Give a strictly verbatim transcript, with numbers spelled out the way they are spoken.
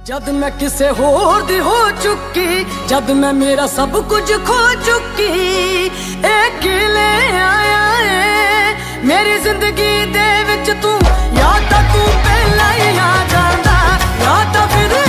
जद मैं किसे होर दी हो चुकी, जद मैं मेरा सब कुछ खो चुकी, ए किले आया है मेरी जिंदगी दे विच तू, या तां तू पहला ही आ जांदा, या तां फिर